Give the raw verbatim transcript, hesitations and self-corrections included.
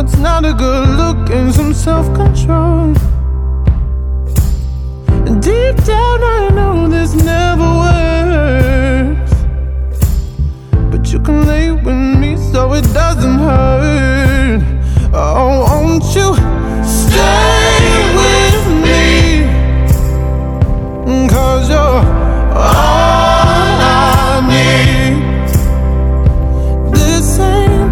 What's not a good look and some self-control. Deep down I